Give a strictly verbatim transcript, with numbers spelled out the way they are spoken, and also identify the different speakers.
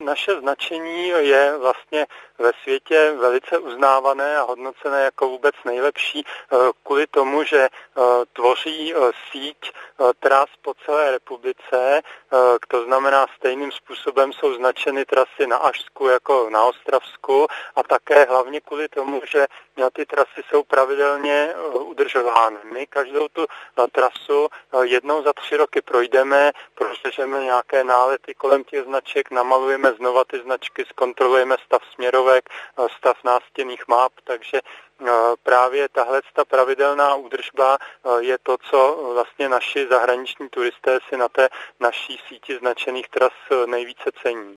Speaker 1: naše značení je vlastně ve světě velice uznávané a hodnocené jako vůbec nejlepší kvůli tomu, že tvoří síť tras po celé republice, to znamená stejným způsobem jsou značeny trasy na Ašsku jako na Ostravsku a také hlavně kvůli tomu, že ty trasy jsou pravidelně udržovány. My každou tu trasu jednou za tři roky projdeme, prošleme nějaké nálety kolem těch značek, namalujeme znova ty značky, zkontrolujeme stav směrovek, stav nástěnných map, takže právě tahle ta pravidelná údržba je to, co vlastně naši zahraniční turisté si na té naší síti značených tras nejvíce cení.